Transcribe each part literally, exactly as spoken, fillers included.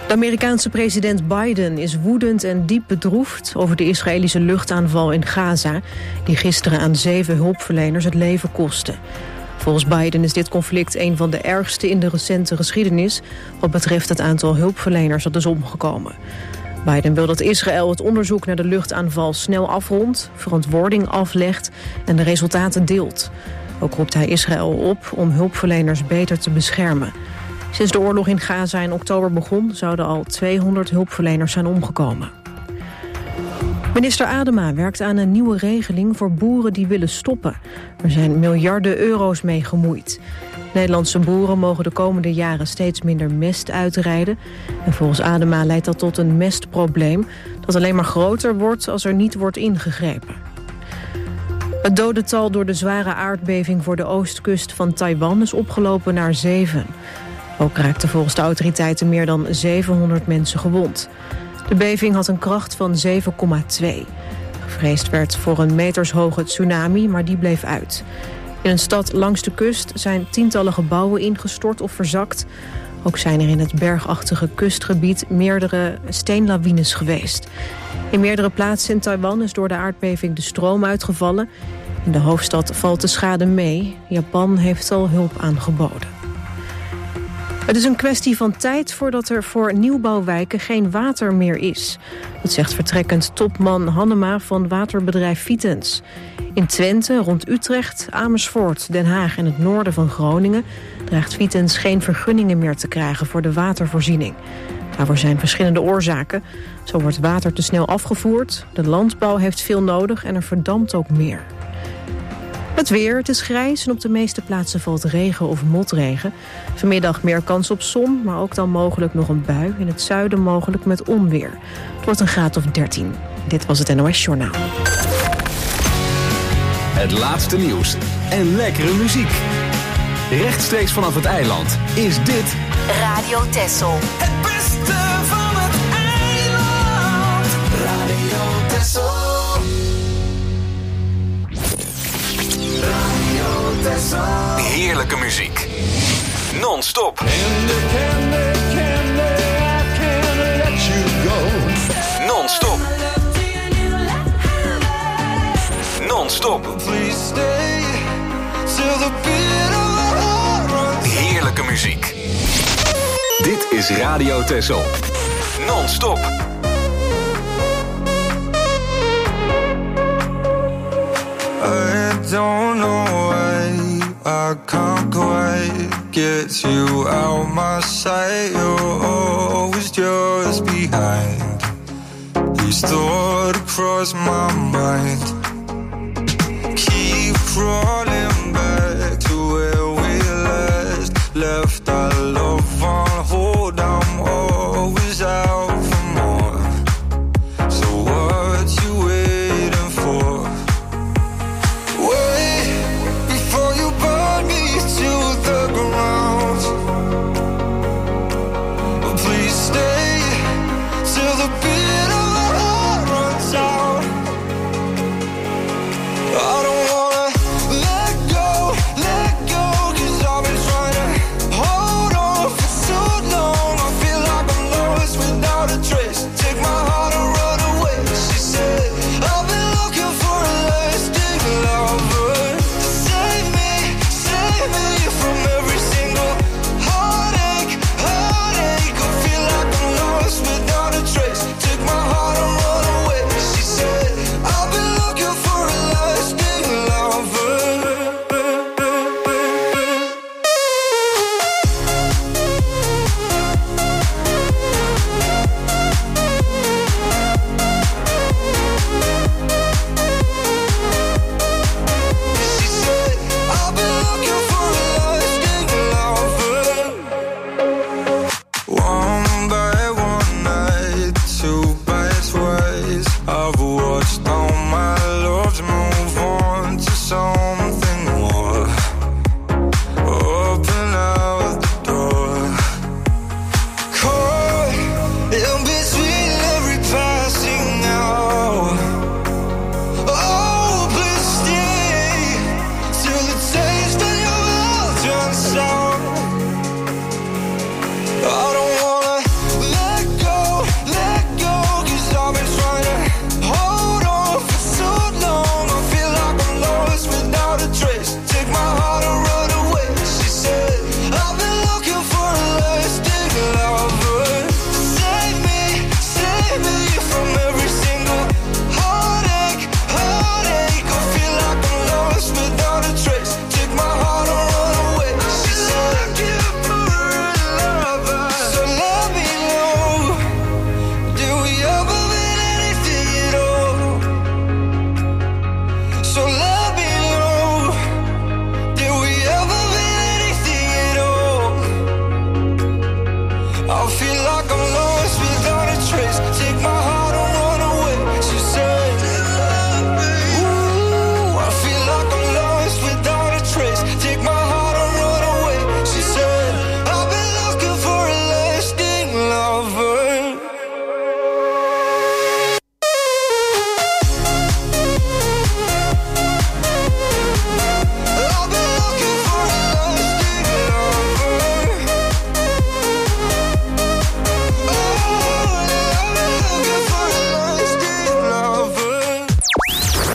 De Amerikaanse president Biden is woedend en diep bedroefd over de Israëlische luchtaanval in Gaza, die gisteren aan zeven hulpverleners het leven kostte. Volgens Biden is dit conflict een van de ergste in de recente geschiedenis wat betreft het aantal hulpverleners dat is omgekomen. Biden wil dat Israël het onderzoek naar de luchtaanval snel afrondt, verantwoording aflegt en de resultaten deelt. Ook roept hij Israël op om hulpverleners beter te beschermen. Sinds de oorlog in Gaza in oktober begon zouden al tweehonderd hulpverleners zijn omgekomen. Minister Adema werkt aan een nieuwe regeling voor boeren die willen stoppen. Er zijn miljarden euro's mee gemoeid. Nederlandse boeren mogen de komende jaren steeds minder mest uitrijden. En volgens Adema leidt dat tot een mestprobleem dat alleen maar groter wordt als er niet wordt ingegrepen. Het dodental door de zware aardbeving voor de oostkust van Taiwan is opgelopen naar zeven. Ook raakten volgens de autoriteiten meer dan zevenhonderd mensen gewond. De beving had een kracht van zeven komma twee. Gevreesd werd voor een metershoge tsunami, maar die bleef uit. In een stad langs de kust zijn tientallen gebouwen ingestort of verzakt. Ook zijn er in het bergachtige kustgebied meerdere steenlawines geweest. In meerdere plaatsen in Taiwan is door de aardbeving de stroom uitgevallen. In de hoofdstad valt de schade mee. Japan heeft al hulp aangeboden. Het is een kwestie van tijd voordat er voor nieuwbouwwijken geen water meer is. Dat zegt vertrekkend topman Hannema van waterbedrijf Vitens. In Twente, rond Utrecht, Amersfoort, Den Haag en het noorden van Groningen dreigt Vitens geen vergunningen meer te krijgen voor de watervoorziening. Daarvoor zijn verschillende oorzaken. Zo wordt water te snel afgevoerd, de landbouw heeft veel nodig en er verdampt ook meer. Het weer, het is grijs en op de meeste plaatsen valt regen of motregen. Vanmiddag meer kans op zon, maar ook dan mogelijk nog een bui. In het zuiden mogelijk met onweer. Het wordt een graad of dertien. Dit was het N O S Journaal. Het laatste nieuws en lekkere muziek. Rechtstreeks vanaf het eiland is dit Radio Texel. Het beste van het eiland. Radio Texel. heerlijke muziek. Non-stop. Non-stop. Non-stop. Heerlijke muziek. Dit is Radio Texel. Non-stop. I don't know why I can't quite get you out my sight. You're always just behind. These thoughts across my mind keep crawling back to where we last left our love on hold. I'm always out for more. So what you waiting for? I don't wanna let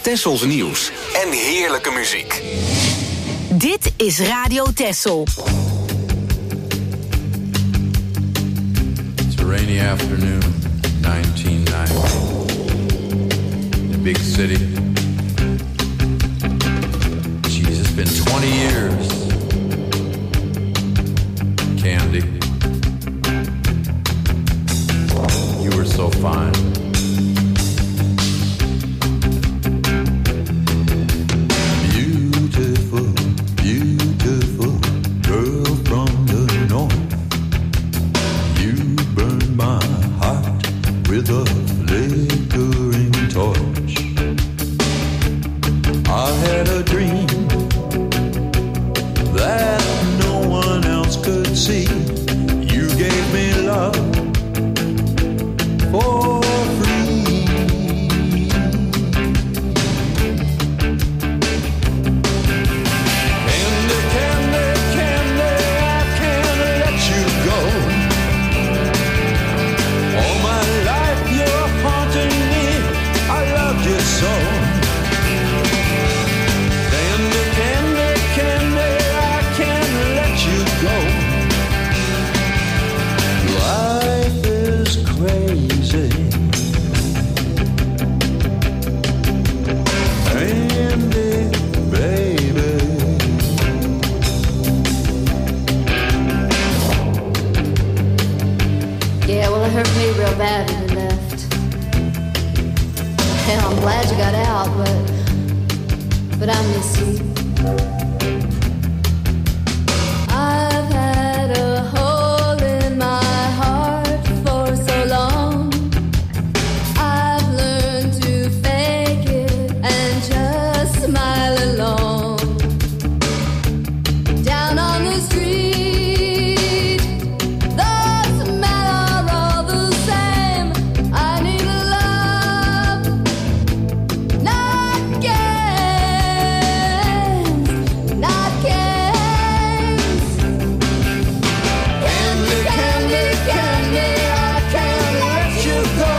Tessels nieuws en heerlijke muziek. Dit is Radio Tessel. It's a rainy afternoon, nineteen ninety. The big city. Jeez, it's been twenty years. Candy, you were so fine. Beautiful, beautiful girl from the north. You burned my heart with a flickering torch. I had a dream that no one else could see. You gave me love for free. Candy, candy, candy, I can't let you go. All my life you're haunting me, I loved you so. Candy, candy, candy, I can't let you go. Life is crazy. Candy, baby. Yeah, well, it hurt me real bad when you left. Hell, I'm glad you got out, but but I miss you. I've had a hole in my heart for so long. I've learned to fake it and just smile along. Down on the street, the smell are all the same. I need a love, not games, not games. Candy, candy, candy, I can't let you go.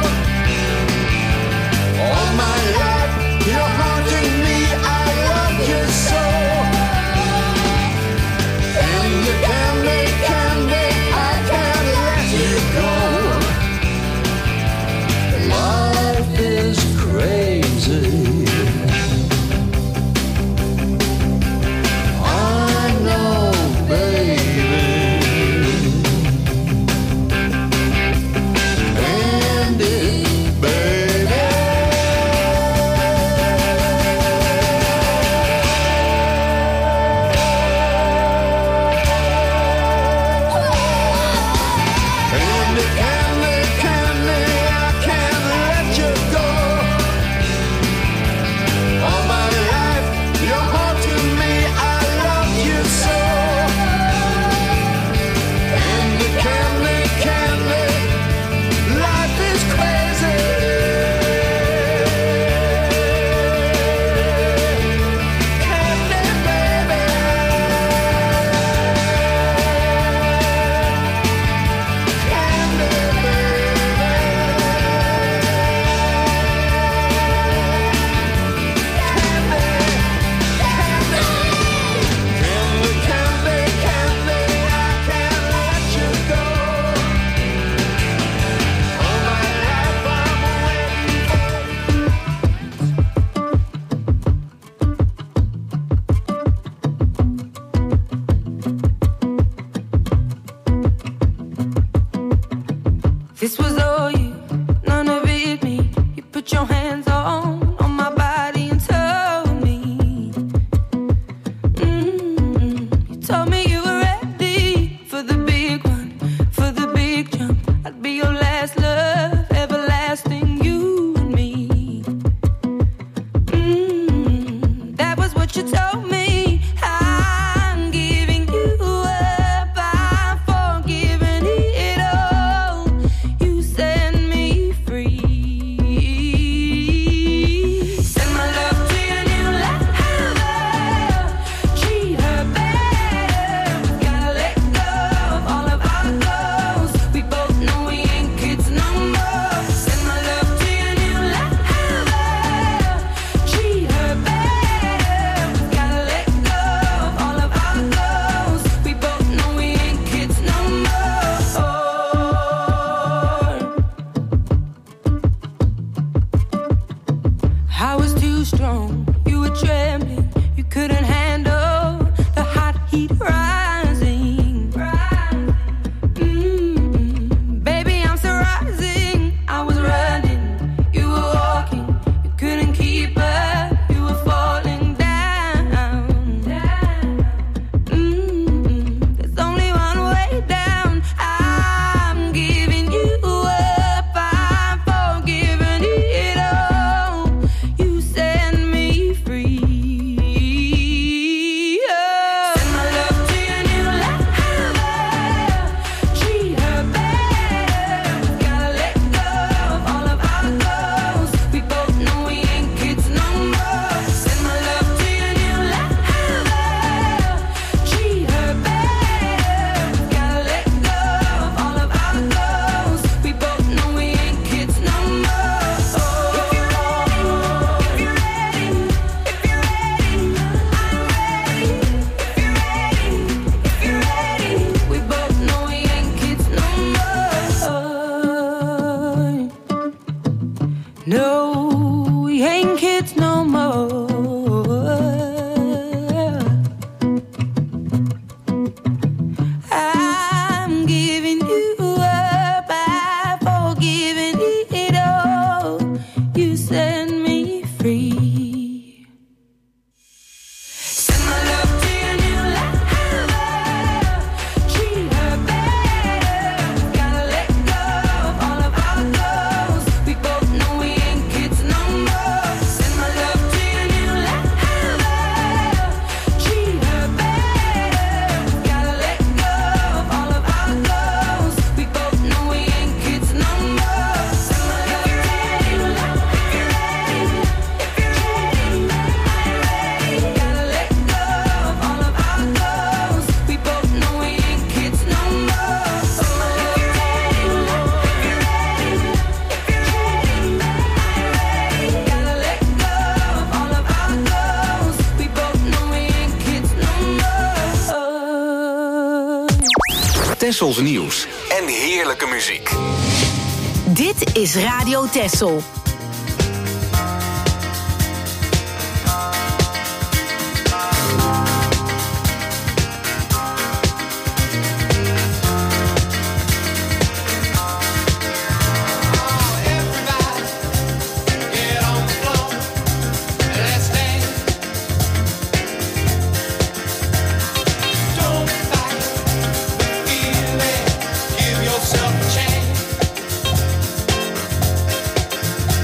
All my life you're haunting me, I love you so. Candy, candy, candy, I can't let you go. Life is crazy. I know, baby. Candy, baby. Candy, candy, candy, I can't let you go. All my life you're haunting me, I love you so. Candy, candy, candy, life is crazy. Candy, baby. Candy, Candy, candy, candy, I can't let you go. All my life I'm waiting This was all you, none of it me. You put your hands on, on my body and told me. Mm-hmm. You told me you were ready for the big one, for the big jump. I'd be your last love, everlasting, you and me. Mm-hmm. That was what you told me. I'm giving you up, I'm forgiving it all. You set me free. Tessels nieuws en heerlijke muziek. Dit is Radio Tessel. Yourself a chance.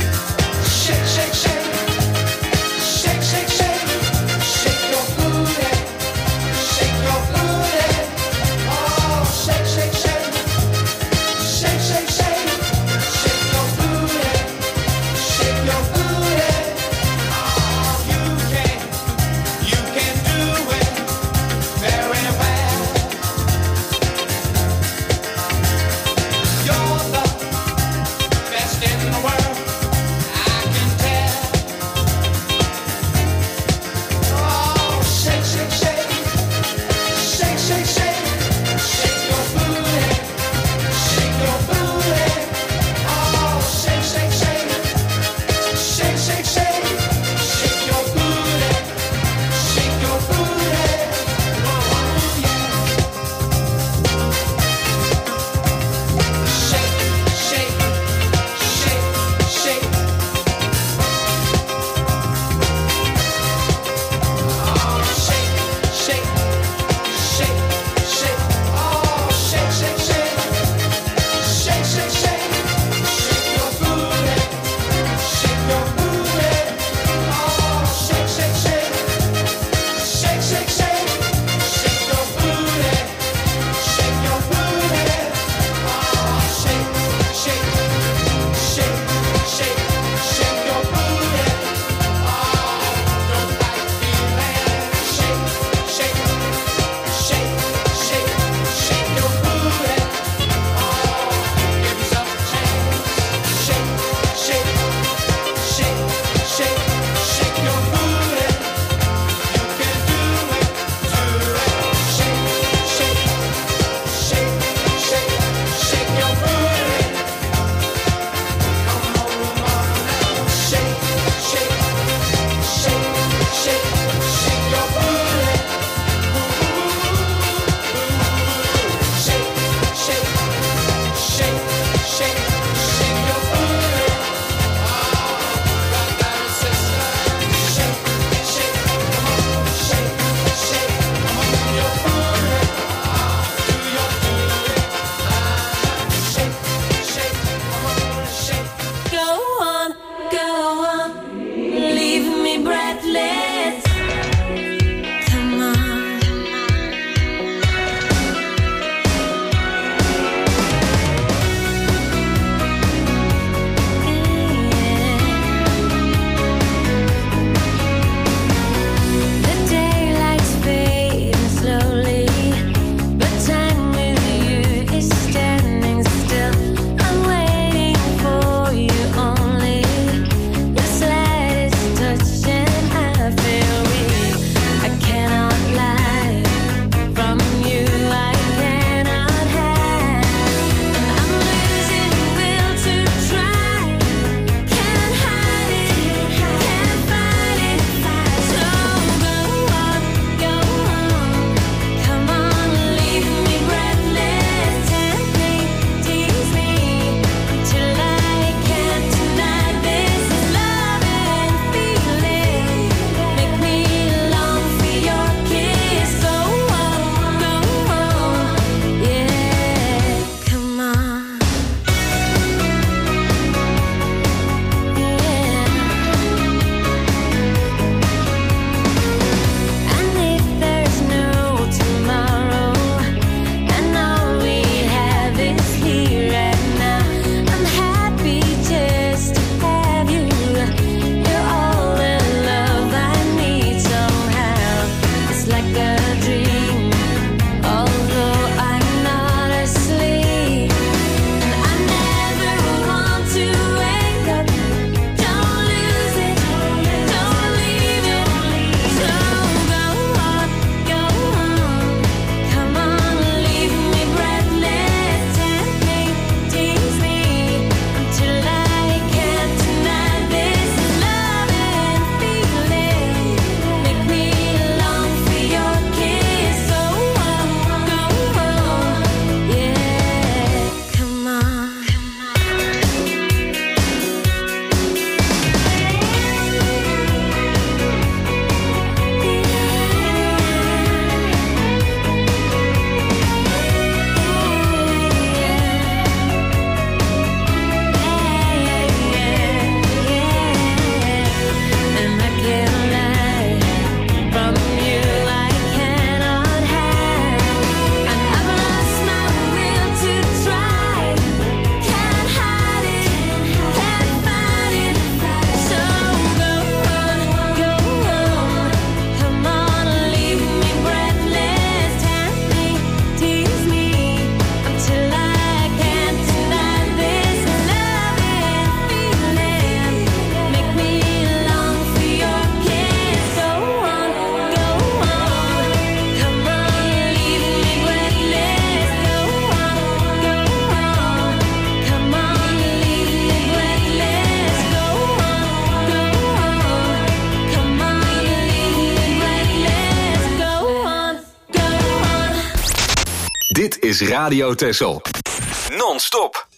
is Radio Texel. Non-stop.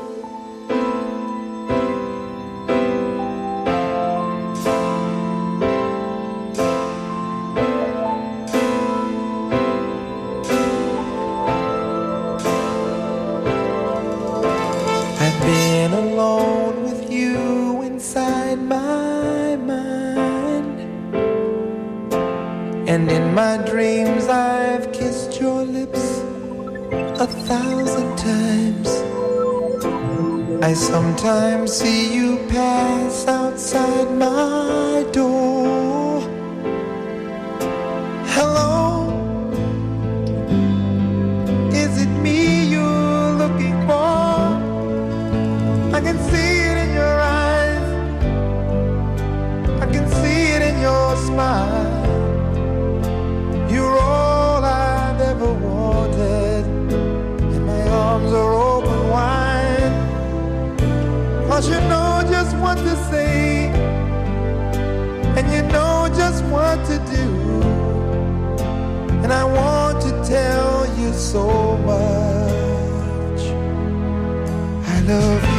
I've been alone with you inside my mind, and in my dreams I've kissed your lips a thousand times. I sometimes see you pass outside my door. Hello, is it me you're looking for? I can see it in your eyes, I can see it in your smile. You're all I've ever wanted, and my arms are open wide. 'Cause you know just what to say, and you know just what to do, and I want to tell you so much. I love you.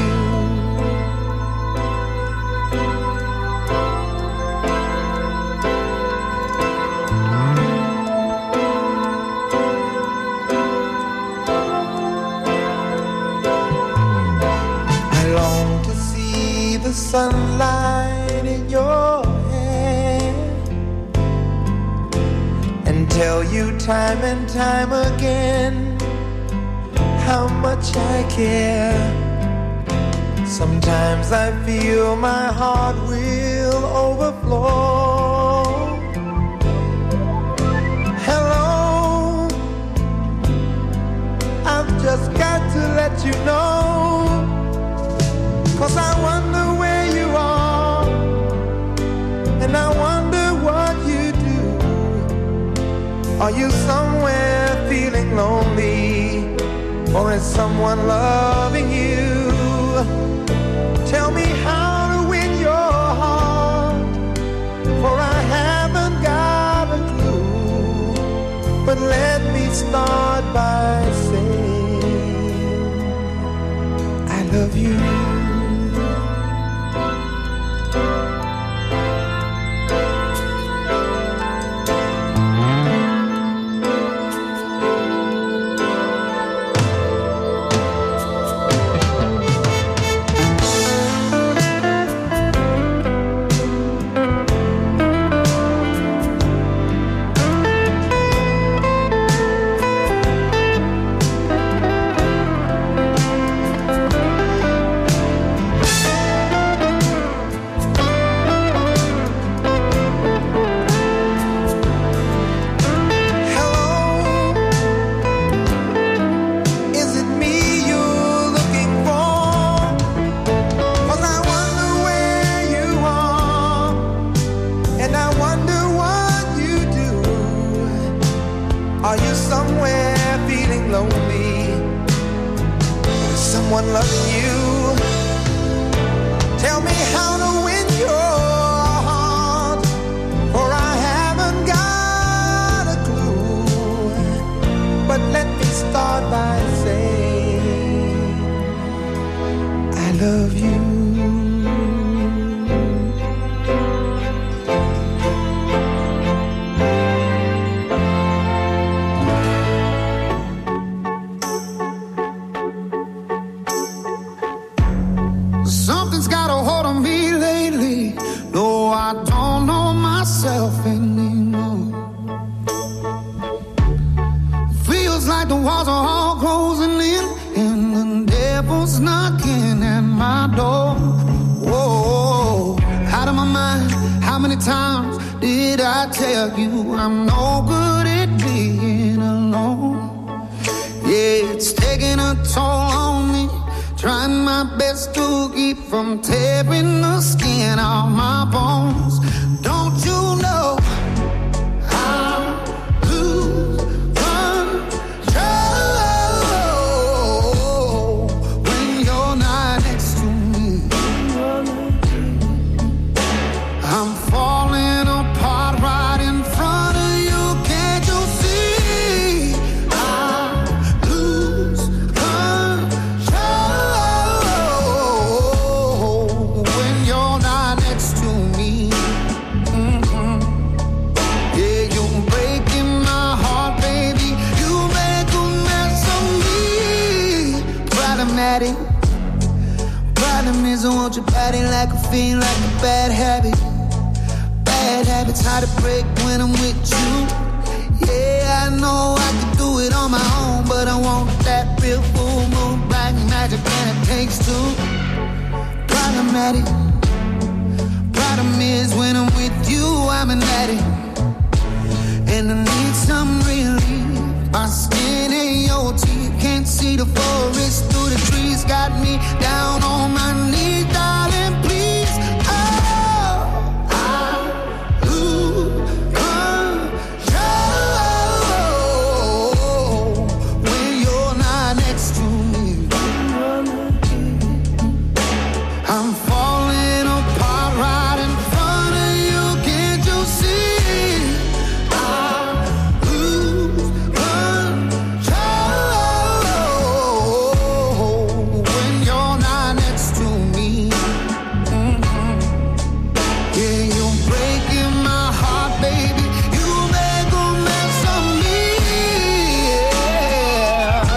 Sunlight in your hair, and tell you time and time again how much I care. Sometimes I feel my heart will overflow. Hello, I've just got to let you know, 'cause I wonder where you are, and I wonder what you do. Are you somewhere feeling lonely, or is someone loving you? Tell me how to win your heart, for I haven't got a clue. But let me start by saying I love you. Lose Problem is I want your body like a fiend, like a bad habit. Bad habits hard to break when I'm with you. Yeah, I know I can do it on my own, but I want that real full moon, black magic, and it takes two. Problematic. Problem is when I'm with you, I'm an addict, and I need some relief. My skin ain't your teeth, can't see the forest through the trees. Got me down on my knees, darling, please. Oh, I lose control when you're not next to me. I'm falling apart right in front of you, can't you see? I lose control when you're not next to me. Mm-hmm. Yeah, you're breaking my heart, baby. You make a mess of me. Yeah.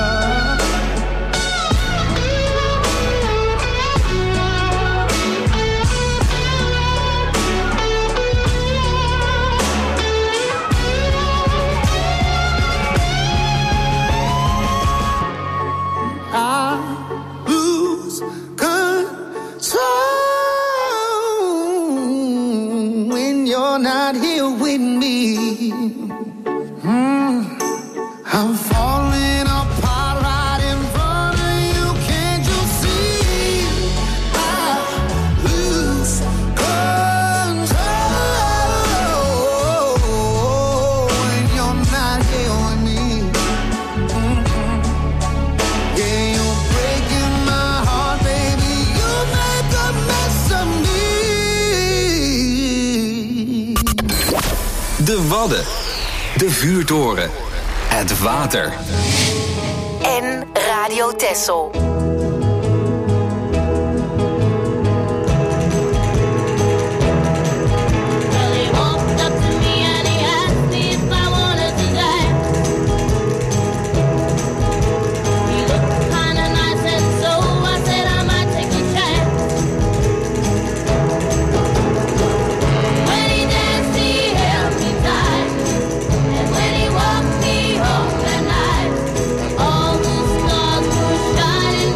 I lose control when you're not here with me. Mm. I'm falling apart right in front of you, can't you see? I lose control when you're not here with me. Mm-hmm. Yeah, you're breaking my heart, baby. You make a mess of me. De Wadden. De vuurtoren. Het water. En Radio Texel. Well, he walked up to me and he asked me if I wanted to die. He looked kinda nice and so I said I might take a chance. When he danced, he held me tight, and when he walked me home that night, all the stars were shining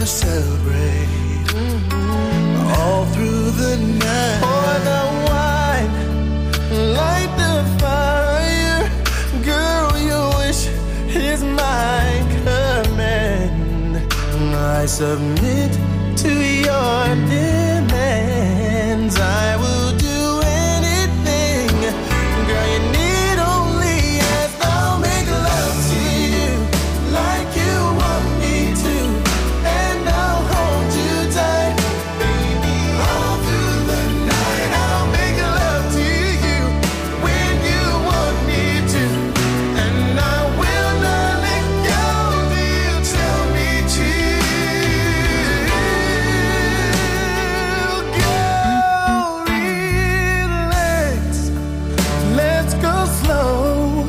celebrate all through the night. Pour the wine, light the fire. Girl, your wish is my command. I submit to your demands. I will do anything. Girl, you need only ask. I'll make love to you like you want me to, and I'll hold you tight, baby, all through the night. I'll make love to you when you want me to, and I will not let go till you tell me to. Girl, relax, let's go slow.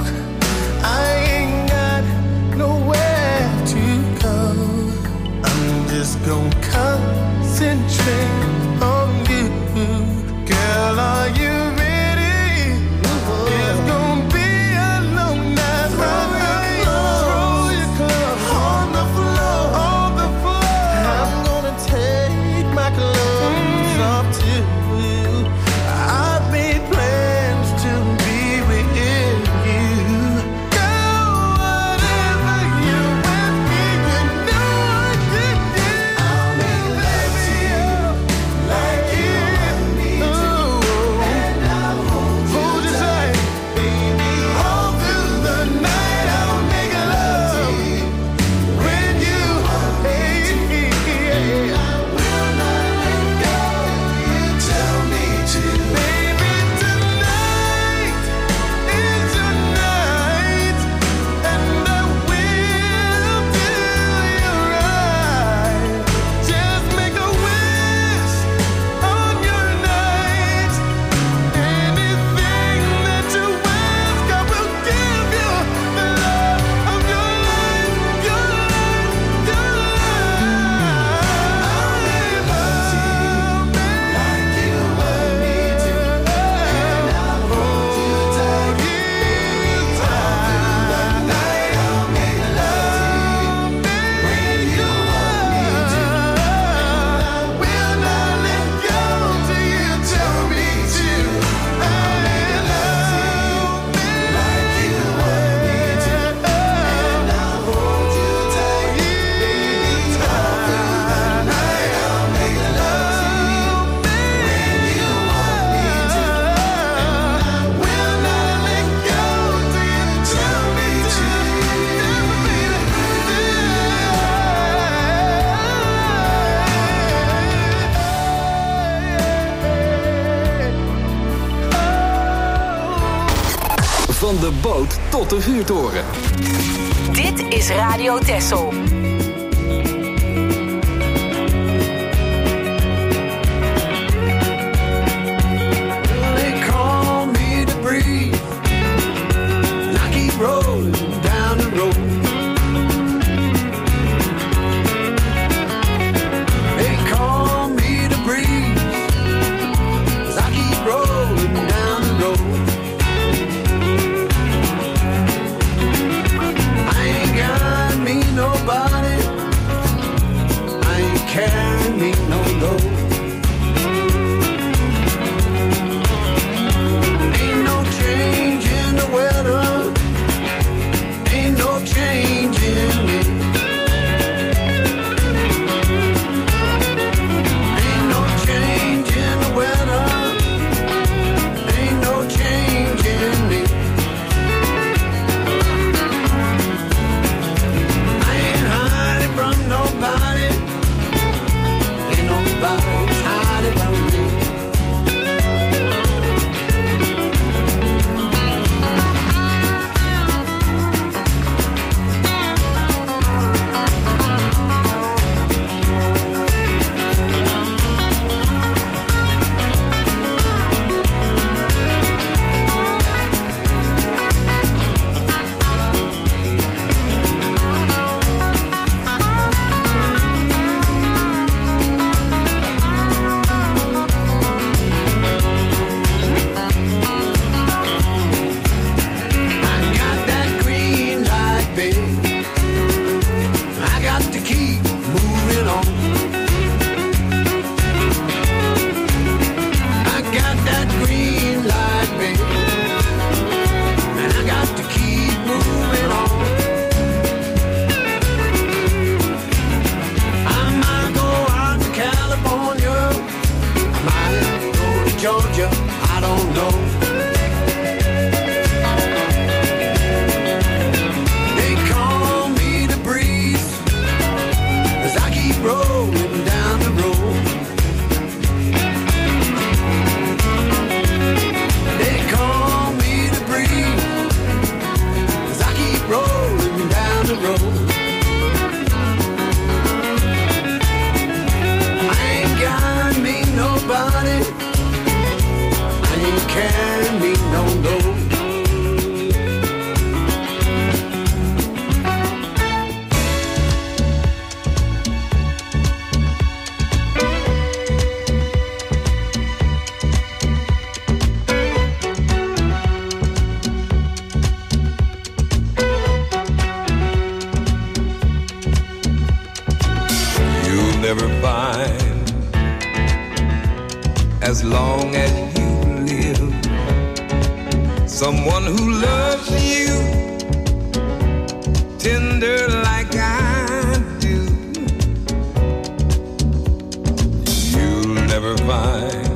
I ain't got nowhere to go. I'm just gonna concentrate on you. Girl, are you ready? It's gonna be a long night. Roll your clothes on the floor, on the floor. I'm gonna take my clothes off too. I've made plans to be with you. Girl, whatever you want me, you know I can do. I'll make love to you like you want me to, and I'll hold you tight, baby, all through the night. I'll make love to you when you want me to, and I will not let go. You tell me to, baby, tonight is your night, and I will do you right. Just make a wish on your night. Anything that you ask, I will give you the love of your life, your life, your life. I'll make love to you like you want me to, and I'll hold you tight, baby, all through the night. I'll make love to you when you want me to, and I will not let go till you tell me to. I'll make love like you want me to, and I'll hold you tight, baby, all through the night. I'll make love to you when you want me to, and I will not let go till you tell me to. Van de boot tot de vuurtoren. Dit is Radio Texel. They call me to breathe, and I keep rolling down the road. They call me to breathe, as I keep rolling down the road. I ain't got me nobody, I ain't carrying me no load. Ain't no change in the weather, ain't no change in me. Ain't no change in the weather, ain't no change in me. I ain't hiding from nobody, ain't no never find, as long as you live, someone who loves you tender like I do. You'll never find,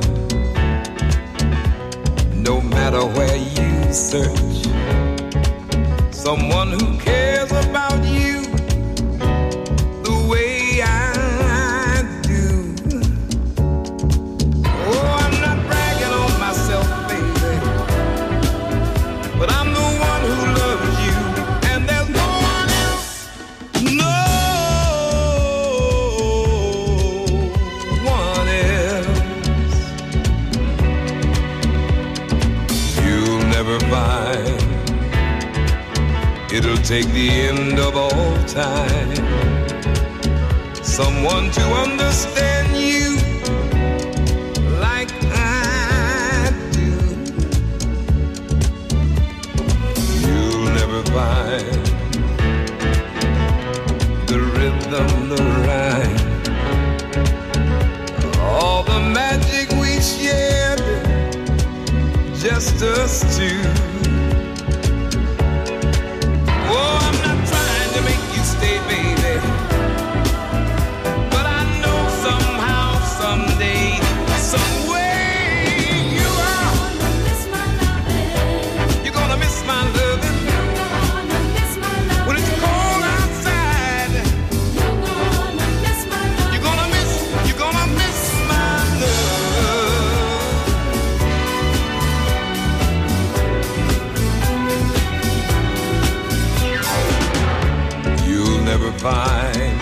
no matter where you search, someone who cares about you the way I do. Oh, I'm not bragging on myself, baby, but I'm the one who loves you, and there's no one else, no one else. You'll never find, it'll take the end of all time, someone to understand you like I do. You'll never find the rhythm, the rhyme, all the magic we shared, just us two. Oh, I'm not trying to make you stay, baby, but I know somehow, someday, some way you are. You're gonna miss my loving. When it's cold outside, you're gonna miss, you're gonna miss my love. You'll never find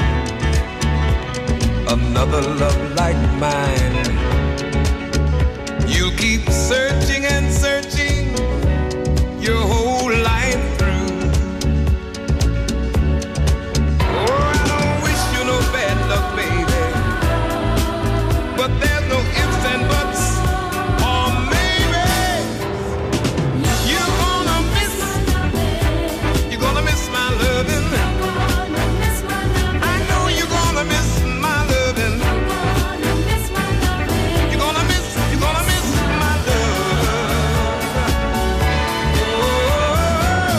another love like mine. You'll keep searching and searching your whole life through. Oh, I don't wish you no bad luck, baby, but there's no ifs and buts, or maybe you're gonna miss, you're gonna miss my loving. I know you're gonna miss my loving. You're gonna miss, you're gonna miss my love. Oh,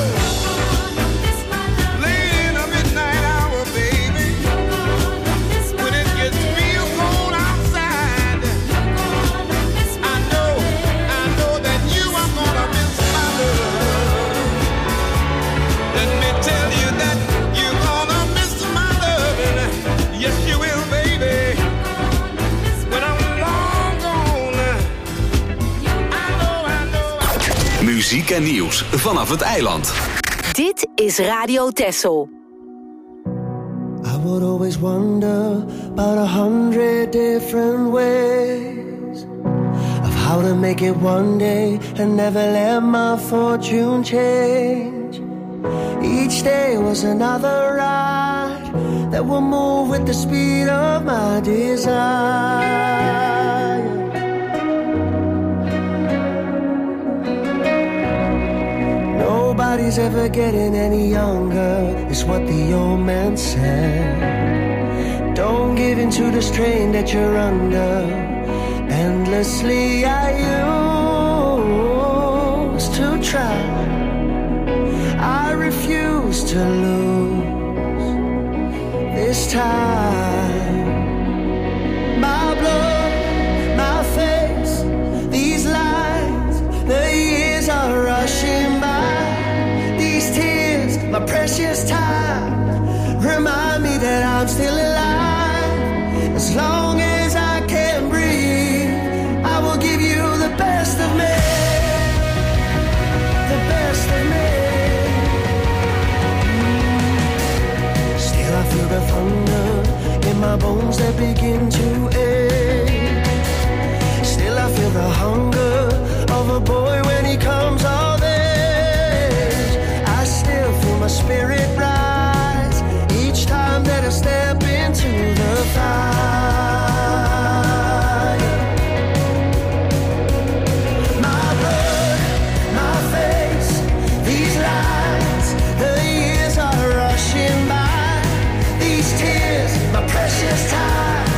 late in the midnight hour, baby, when it gets real cold outside, I know, I know that you are gonna miss my love. Let me tell you that you're gonna miss my loving. Yes, you will, baby. When I'm long gone, I know, I know. Muziek en nieuws vanaf het eiland. Dit is Radio Texel. I would always wonder about a hundred different ways of how to make it one day and never let my fortune change. Each day was another ride that will move with the speed of my desire. Nobody's ever getting any younger, is what the old man said. Don't give in to the strain that you're under. Endlessly I used to try, I refuse to lose this time. My blood, my face, these lines, the years are rushing by. These tears, my precious time, remind me that I'm still alive. As long as I can breathe, I will give you the best of me, the best of me. Still I feel the thunder in my bones that begin to ache. Still I feel the hunger of a boy when he comes of age. I still feel my spirit rise each time that I step into the fire. My blood, my face, these lines, the years are rushing by. These tears, my precious time,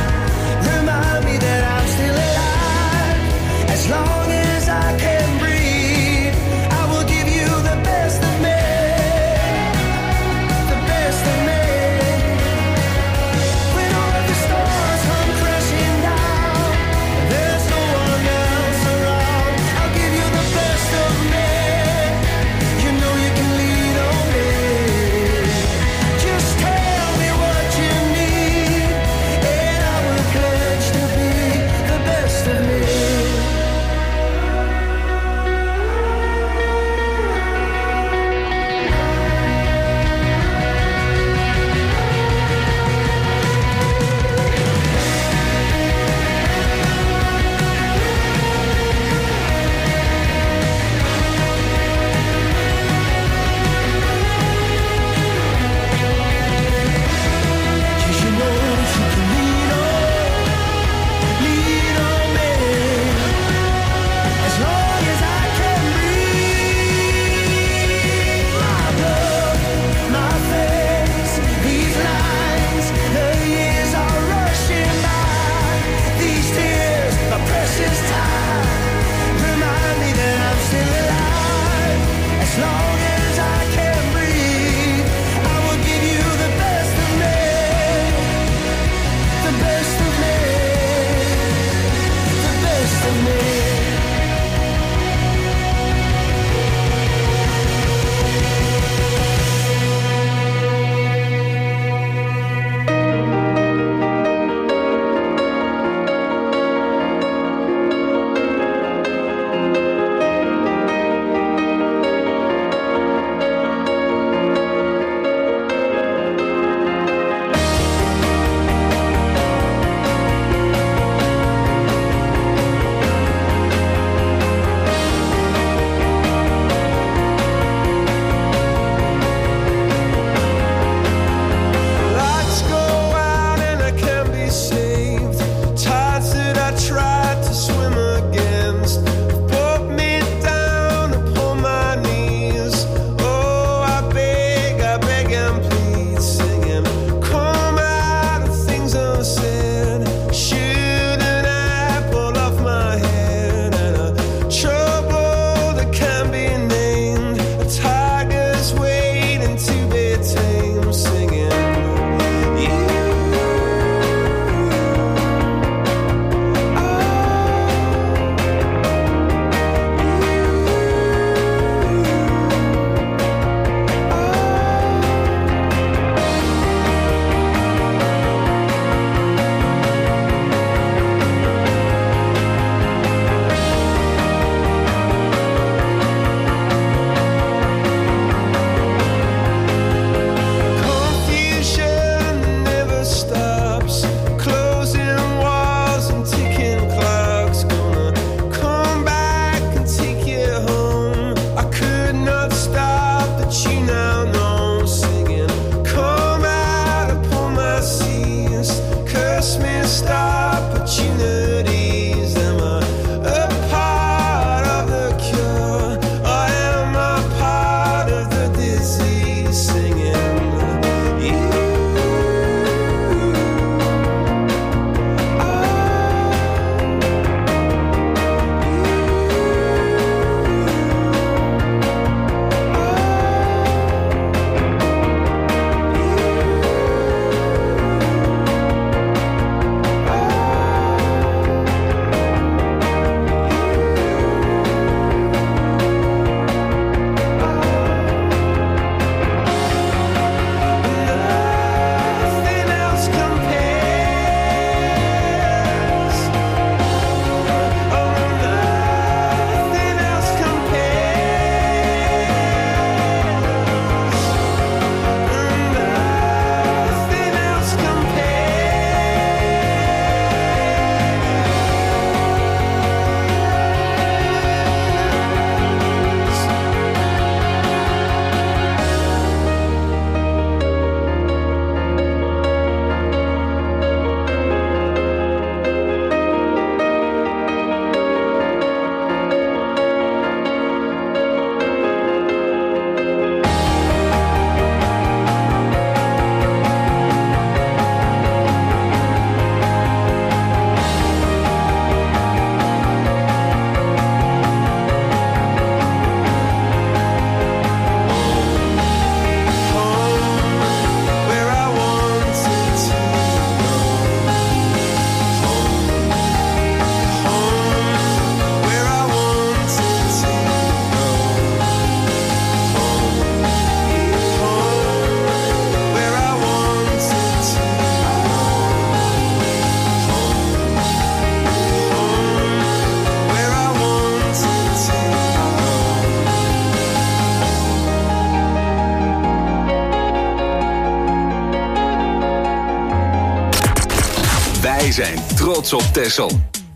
Wij zijn trots op Texel.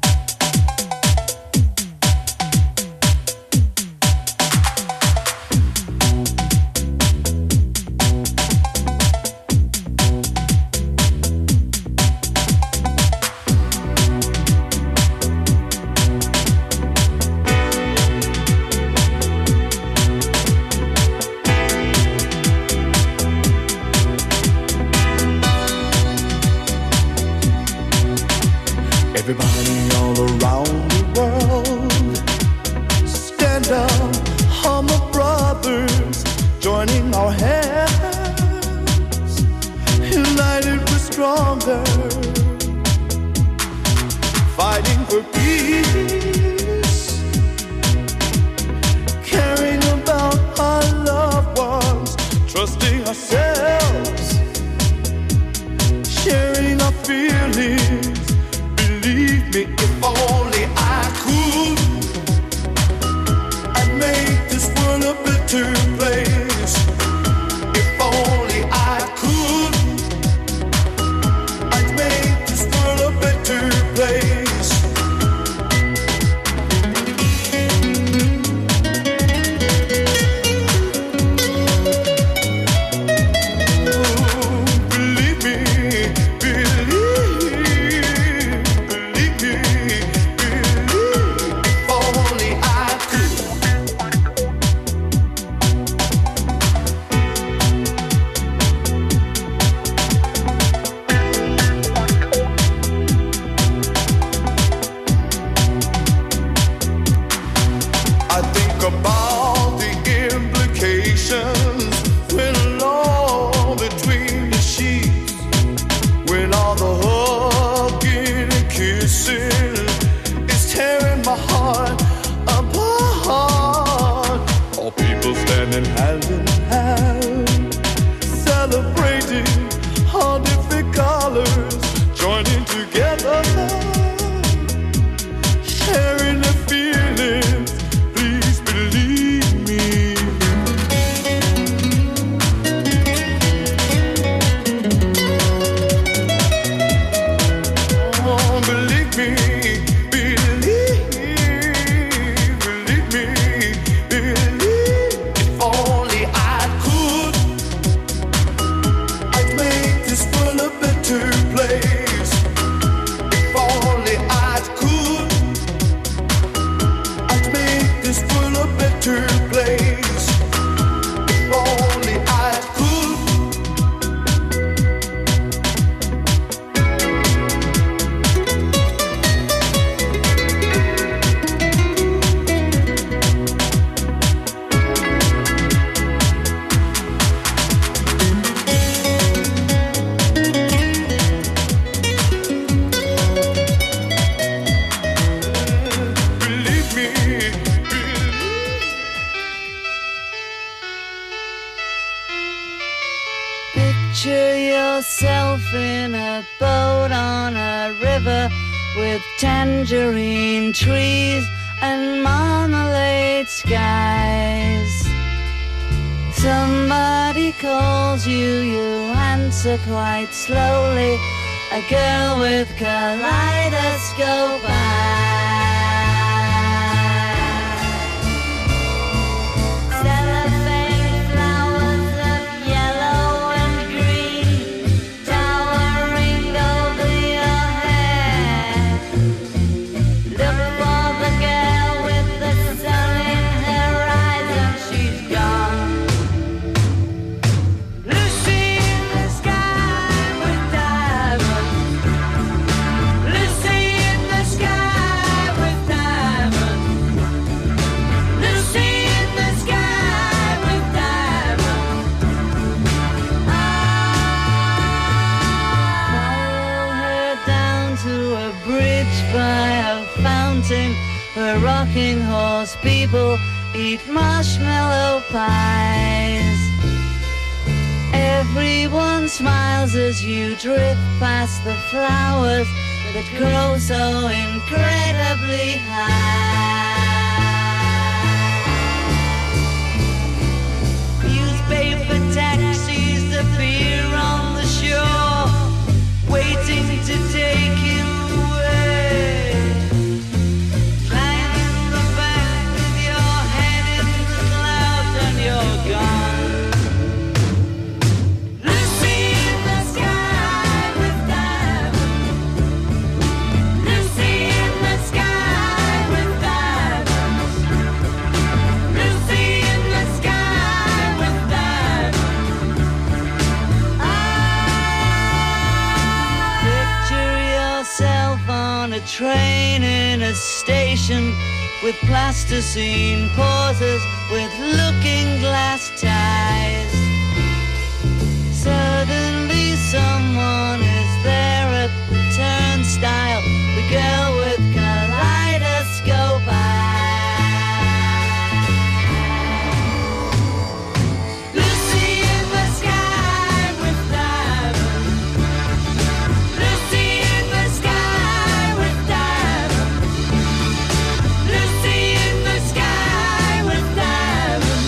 Everybody all around the world, stand up, humble brothers, joining our hands, united we're stronger, fighting for peace, caring about our loved ones, trusting ourselves, sharing our feelings. Believe me, if only I could, I'd make this world a better place. If only I could, I'd make this world a better place. Picture yourself in a boat on a river with tangerine trees and marmalade skies. Somebody calls you, you answer quite slowly. A girl with kaleidoscope eyes. Where rocking horse people eat marshmallow pies. Everyone smiles as you drift past the flowers that grow so incredibly high. Newspaper taxis appear on the shore, waiting to take you train in a station with plasticine pauses with looking glass ties. Suddenly someone is there at the turnstile, the girl with kaleidoscope eyes. Lucy in the sky with diamonds. Lucy in the sky with diamonds. Lucy in the sky with diamonds.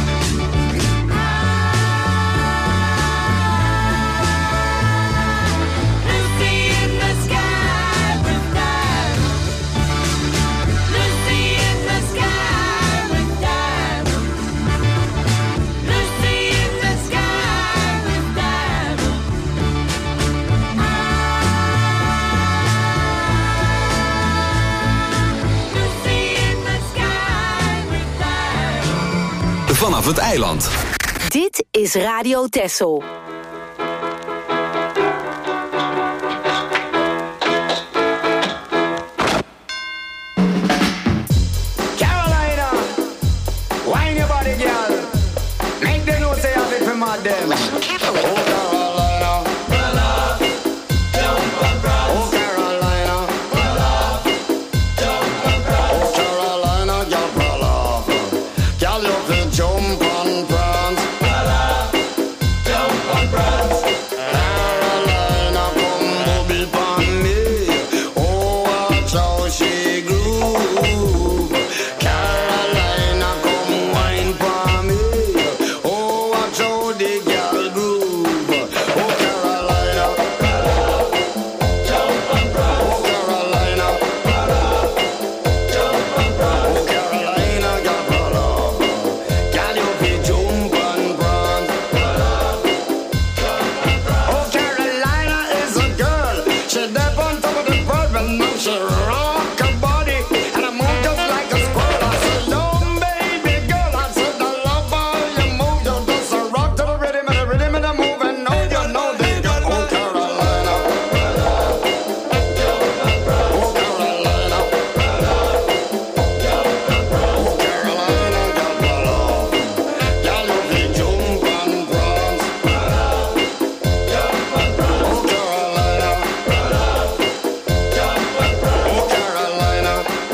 Lucy in the sky with diamonds. Lucy in the sky with diamonds. Lucy in the sky with diamonds. Lucy in the sky with diamonds. Vanaf het eiland. Dit is Radio Texel. Carolina, wine your body, girl. Make them know say I've been from my them. Oh, Carolina. Oh, Carolina. Oh, Carolina, girl, brother. Girl, you can jump and prance. Carolina, come booby pon me. Oh, watch how she groove. Carolina, come wine pon me. Oh, watch how the girl groove. Oh, Carolina. Oh, Carolina. Oh, Carolina, girl, brother. Girl, you be jump and prance. Oh, Carolina is a girl. She dead on top of the world, but now she rock her body and I move just like a squirrel. I said, yo, baby girl, I said, I love how you move. You just a rock to the rhythm and the rhythm and the move, and know you know they got. Oh, Carolina. Oh, Carolina. Oh, Carolina, girl, brother. Girl, you be jump and prance. Oh, Carolina. Oh, Carolina. Oh, Carolina,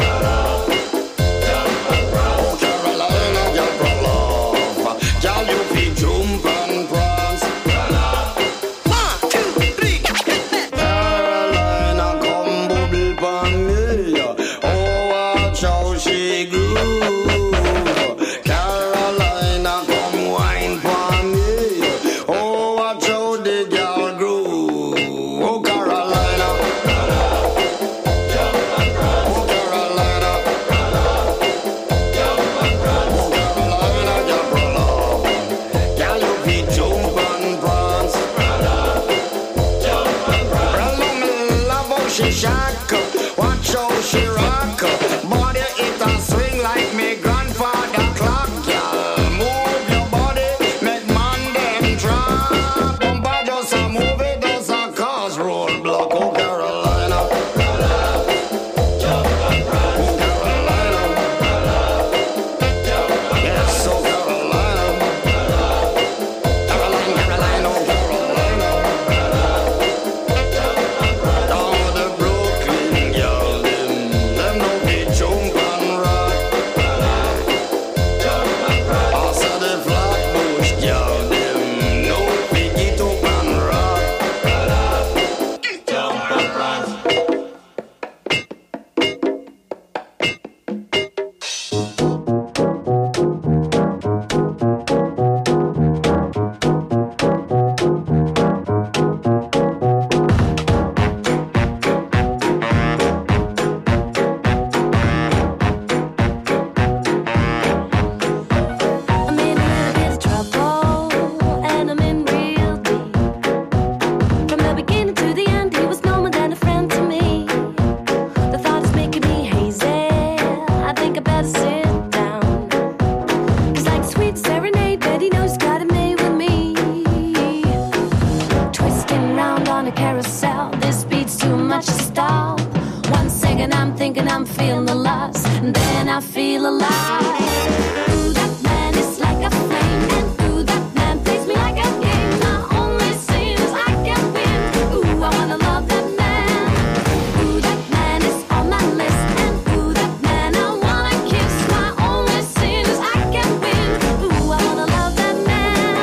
girl, brother. Girl, you be jump and prance. One, two, three, Carolina, come bubble pon me. Oh, watch how she groove. Carolina, come wine pon me. Oh, watch how the girl groove. Oh, Carolina. Oh, Carolina. Oh, Carolina, girl, brother. Girl, you be jump and prance. Brother, me love how she shack. Watch how she rock. Body it and swing like me grandfather clock. Girl, move your body, make man them drop. Bumper just a move it, just a cause roadblock. Oh, Carolina. Oh, Carolina. Yes, so Carolina. Caroline, Caroline, oh, Carolina. Down the Brooklyn, girl, them, them don't be jump and rock. Also the Flatbush, girl, them no be get up and rock. Jump and rock. I'm in a little bit of trouble, and I'm in real deep. From the beginning to the end, he was no more than a friend to me. The thought is making me hazy. I think I better sit down. 'Cause like a sweet serenade that he knows got it made with me. Twisting round on a carousel, this beat's too much to stop. One second. and I'm thinking I'm feeling the loss, and then I feel alive. Ooh, that man is like a flame, and ooh, that man plays me like a game. My only sin is I can't win. Ooh, I wanna love that man. Ooh, that man is on my list, and ooh, that man I wanna kiss. My only sin is I can't win. Ooh, I wanna love that man.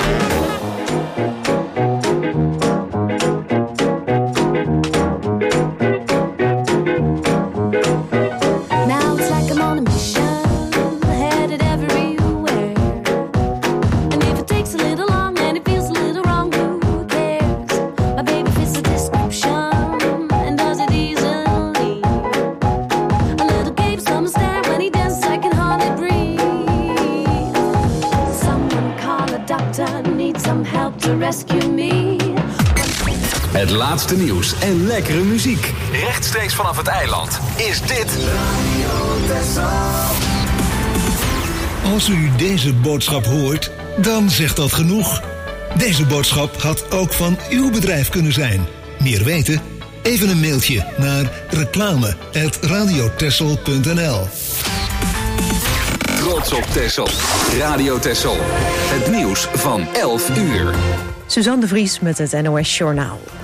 Now it's like I'm on a mission, headed everywhere. And if it takes a little long and it feels a little wrong, who cares? My baby fits the description and does it easily. A little gape, some stare when he dances, I can hardly breathe. Someone call a doctor, need some help to rescue me. Het laatste nieuws en lekkere muziek. Rechtstreeks vanaf het eiland is dit Als u deze boodschap hoort, dan zegt dat genoeg. Deze boodschap had ook van uw bedrijf kunnen zijn. Meer weten? Even een mailtje naar reclame apenstaartje radiotessel punt n l. Trots op Texel. Radio Texel. Het nieuws van elf uur. Suzanne de Vries met het N O S Journaal.